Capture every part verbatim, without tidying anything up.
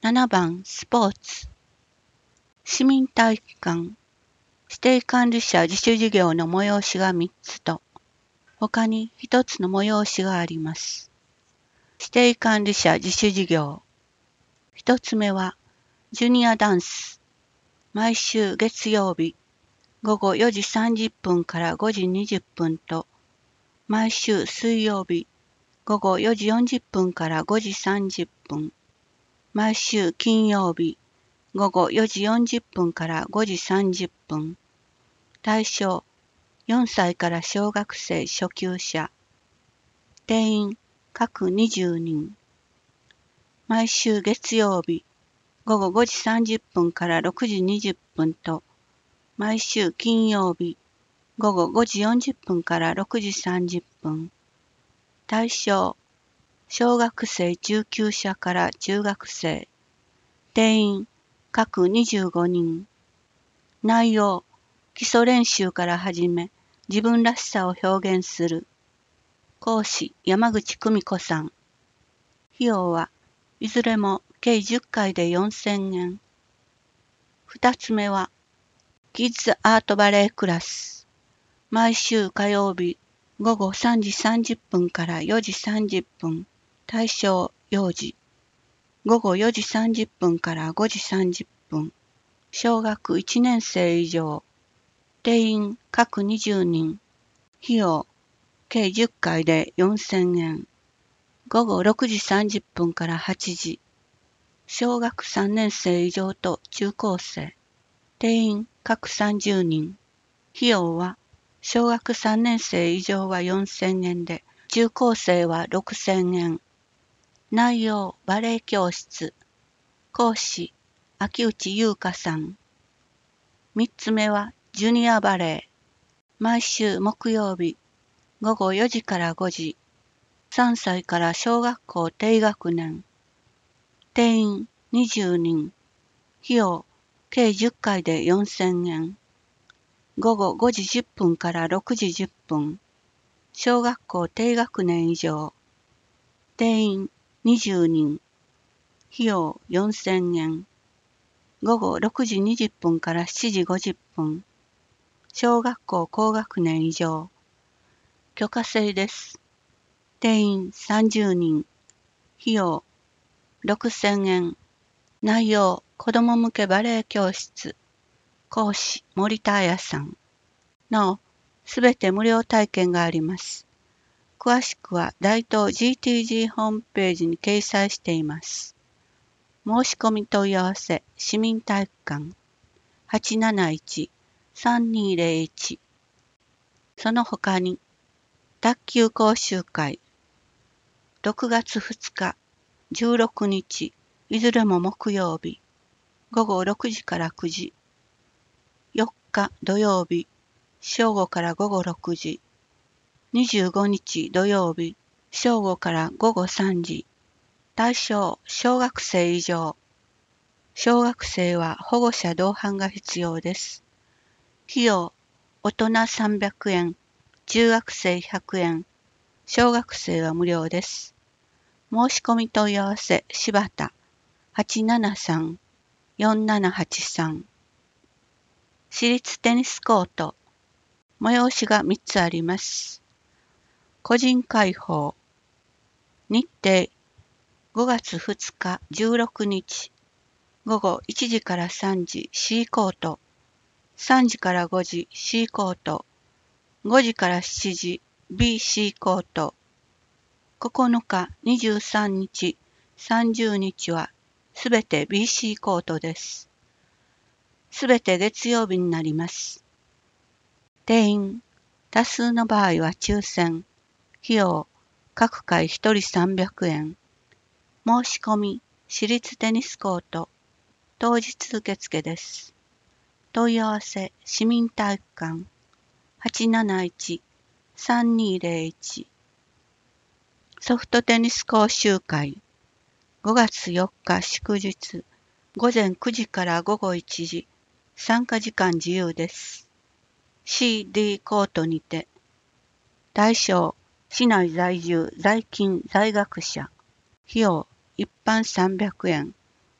ななばんスポーツ。市民体育館。指定管理者自主事業の催しがみっつと、他にひとつの催しがあります。指定管理者自主事業。ひとつめは、ジュニアダンス。毎週月曜日、ごごよじさんじゅっぷんからごじにじゅっぷんと、毎週水曜日、ごごよじよんじゅっぷんからごじさんじゅっぷん、毎週金曜日、ごごよじよんじゅっぷんからごじさんじゅっぷん。対象、よんさいから小学生初級者。定員、各にじゅうにん。毎週月曜日、ごごごじさんじゅっぷんからろくじにじゅっぷんと、毎週金曜日、ごごごじよんじゅっぷんからろくじさんじゅっぷん。対象、小学生中級者から中学生。定員、各にじゅうごにん。内容、基礎練習から始め、自分らしさを表現する。講師、山口久美子さん。費用はいずれも計じゅっかいでよんせんえん。二つ目は、キッズアートバレエクラス。毎週火曜日、ごごさんじさんじゅっぷんからよじさんじゅっぷん。対象、幼児。ごごよじさんじゅっぷんからごじさんじゅっぷん。小学いちねん生以上。定員各にじゅうにん。費用、計じゅっかいでよんせんえん。ごごろくじさんじゅっぷんからはちじ。小学さんねん生以上と中高生。定員各さんじゅうにん。費用は、小学さんねん生以上はよんせんえんで、中高生はろくせんえん。内容、バレエ教室。講師、秋内優香さん。三つ目は、ジュニアバレエ。毎週木曜日、ごごよじからごじ。さんさいから小学校低学年。定員にじゅうにん。費用、計じゅっかいでよんせんえん。ごごごじじゅっぷんからろくじじゅっぷん。小学校低学年以上。定員にじゅうにん。費用よんせんえん。ごごろくじにじゅっぷんからしちじごじゅっぷん。小学校高学年以上。許可制です。定員さんじゅうにん。費用ろくせんえん。内容、子ども向けバレエ教室。講師、森田彩さん。なお、すべて無料体験があります。詳しくは大東 ジーティージー ホームページに掲載しています。申し込み問い合わせ、市民体育館 はちなないち さんにーぜろいち。その他に、卓球講習会、ろくがつふつか、じゅうろくにち、いずれも木曜日、ごごろくじからくじ。よっか土曜日、正午からごごろくじ。にじゅうごにち土曜日、正午からごごさんじ。対象、小学生以上。小学生は保護者同伴が必要です。費用、大人さんびゃくえん、中学生ひゃくえん、小学生は無料です。申し込み問い合わせ、柴田 はちななさん よんななはちさん。私立テニスコート、催しがみっつあります。個人開放。日程、ごがつふつかじゅうろくにち、ごごいちじからさんじ C コート、さんじからごじ C コート、ごじからしちじ ビーシー コート。ここのか、にじゅうさんにち、さんじゅうにちはすべて ビーシー コートです。すべて月曜日になります。定員、多数の場合は抽選。費用、各回ひとりさんびゃくえん。申し込み、私立テニスコート。当日受付です。問い合わせ、市民体育館 はちなないち さんにーぜろいち。ソフトテニス講習会。ごがつよっか祝日、ごぜんくじからごごいちじ。参加時間自由です。シーディー コートにて。対象、市内在住、在勤、在学者。費用、一般さんびゃくえん。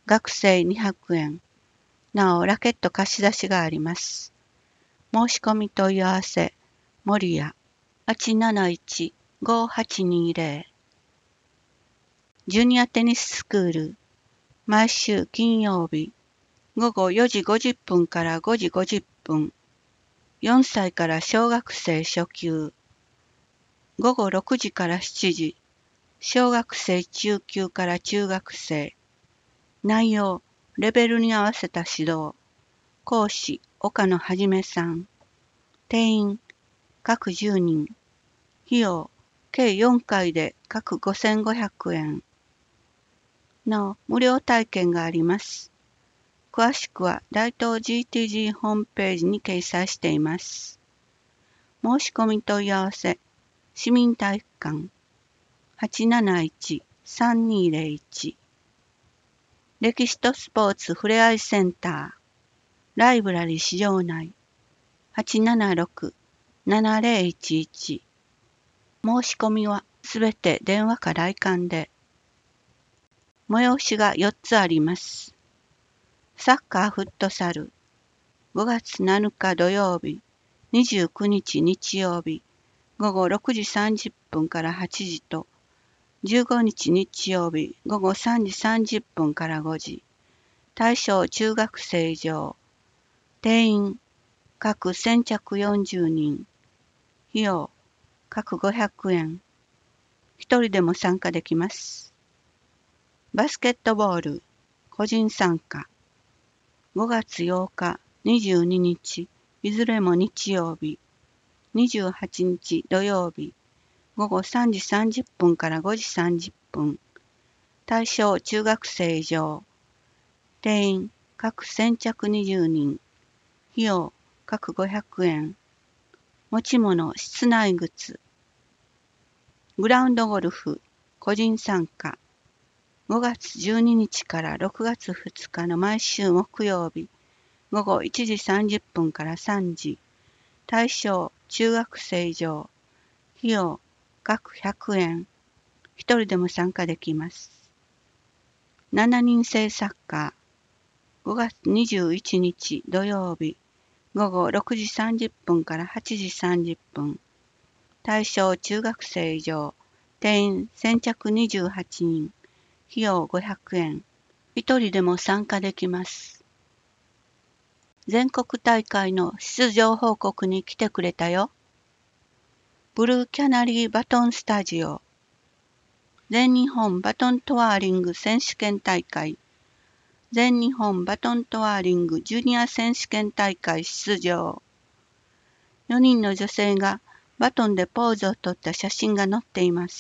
学生にひゃくえん。なお、ラケット貸し出しがあります。申し込み問い合わせ、森谷 はちなないち ごはちにゼロ。ジュニアテニススクール、毎週金曜日、ごごよじごじゅっぷんからごじごじゅっぷん。よんさいから小学生初級。ごごろくじからしちじ、小学生中級から中学生。内容、レベルに合わせた指導。講師、岡野はじめさん。定員、各じゅうにん。費用、計よんかいで各ごせんごひゃくえん。なお、無料体験があります。詳しくは大東 ジーティージー ホームページに掲載しています。申し込み問い合わせ、市民体育館 はちなないち さんにーゼロいち。歴史とスポーツふれあいセンター、ライブラリー市場内 はちななろく ななゼロいちいち。申し込みはすべて電話か来館で。催しがよっつあります。サッカーフットサル、ごがつなのか土曜日、にじゅうくにち日曜日、ごごろくじさんじゅっぷんからはちじと、じゅうごにち日曜日、ごごさんじさんじゅっぷんからごじ。対象中学生以上。定員、各先着よんじゅうにん。費用、各ごひゃくえん。一人でも参加できます。バスケットボール、個人参加。ごがつようか、にじゅうににち、いずれも日曜日。にじゅうはちにち土曜日。ごごさんじさんじゅっぷんからごじさんじゅっぷん。対象中学生以上。定員、各先着にじゅうにん。費用、各ごひゃくえん。持ち物、室内靴。グラウンドゴルフ、個人参加。ごがつじゅうににちからろくがつふつかの毎週木曜日、ごごいちじさんじゅっぷんからさんじ。対象、中学生以上。費用、各ひゃくえん。一人でも参加できます。しちにん制サッカー。ごがつにじゅういちにち土曜日、ごごろくじさんじゅっぷんからはちじさんじゅっぷん。対象中学生以上。定員先着にじゅうはちにん。費用ごひゃくえん。一人でも参加できます。全国大会の出場報告に来てくれたよ。ブルーキャナリーバトンスタジオ。全日本バトントワーリング選手権大会。全日本バトントワーリングジュニア選手権大会出場。よにんの女性がバトンでポーズをとった写真が載っています。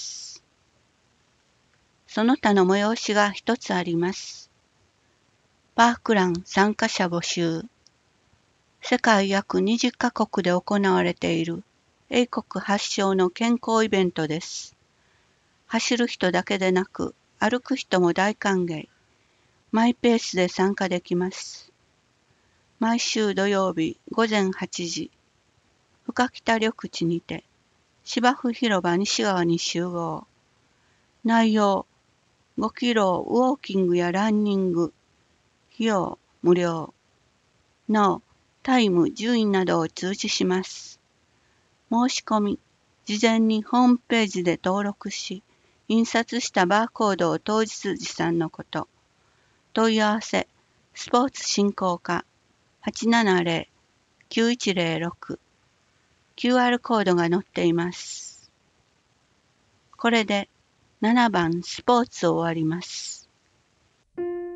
その他の催しが一つあります。パークラン参加者募集。世界約にじゅっかこくで行われている英国発祥の健康イベントです。走る人だけでなく歩く人も大歓迎。マイペースで参加できます。毎週土曜日ごぜんはちじ、深北緑地にて芝生広場西側に集合。内容、ごキロウォーキングやランニング。費用、無料。なお、タイム、順位などを通知します。申し込み、事前にホームページで登録し、印刷したバーコードを当日持参のこと。問い合わせ、スポーツ振興課 はちななゼロ きゅういちゼロろく。キューアール コードが載っています。これでななばんスポーツを終わります。